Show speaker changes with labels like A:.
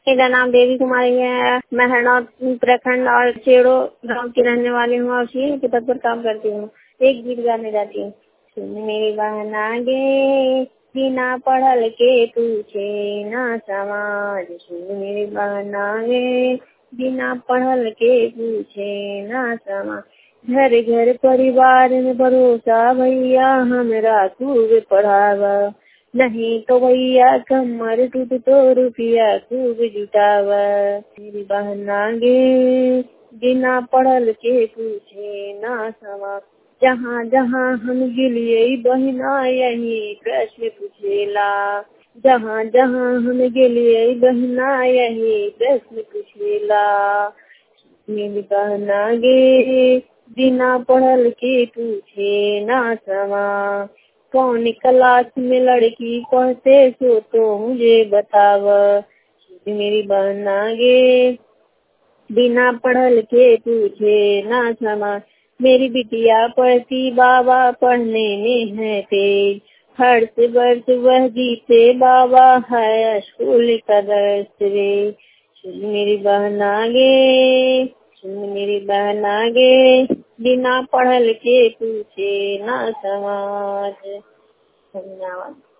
A: मेरा नाम देवी कुमारी है। मैं हरनौत उत्तराखंड और चेड़ो गांव की रहने वाली हूँ और सी के पद पर काम करती हूँ। एक गीत गाने जाती हूँ। सुन मेरी बहन आगे बिना पढ़ल के पूछे ना समाज। सुन मेरी बहन आगे बिना पढ़ल के पूछे ना समाज। घर घर परिवार में भरोसा भैया हमरा खूब पढ़ावा। नहीं तो भैया कमर टूट तो रुपया खूब जुटावा। मेरी बहन आगे बिना पढ़ल के पूछे ना समा। जहाँ जहाँ हम गिलिए बहिना यही प्रश्न पूछेला। जहाँ जहाँ हम गिलिए बहिना यही प्रश्न पूछेला। मेरी बहन आगे बिना पढ़ल के पूछे ना समा। कौन क्लास में लड़की पढ़ते सो तो मुझे बताव। मेरी बहन आगे बिना पढ़ल के पूछे ना समा। मेरी बिटिया पढ़ती बाबा पढ़ने में है तेज। हर से वर्ष वह जीते बाबा है स्कूल का दर्श रे। सुन मेरी बहन आगे सुन मेरी बहन आगे बिना पढ़ल के पूछे ना समाज। धन्यवाद।